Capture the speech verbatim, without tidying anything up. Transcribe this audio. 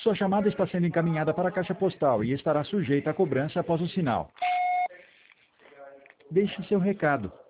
Sua chamada está sendo encaminhada para a caixa postal e estará sujeita a cobrança após o sinal. Deixe seu recado.